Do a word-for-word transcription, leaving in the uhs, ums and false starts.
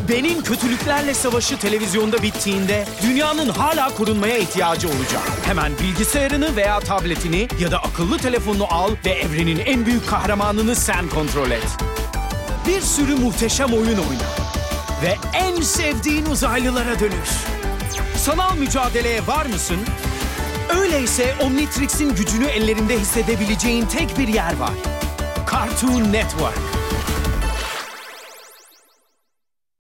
Ben'in kötülüklerle savaşı televizyonda bittiğinde dünyanın hala korunmaya ihtiyacı olacak. Hemen bilgisayarını veya tabletini ya da akıllı telefonunu al ve evrenin en büyük kahramanını sen kontrol et. Bir sürü muhteşem oyun oyna. Ve en sevdiğin uzaylılara dönüş. Sanal mücadeleye var mısın? Öyleyse Omnitrix'in gücünü ellerinde hissedebileceğin tek bir yer var. Cartoon Network.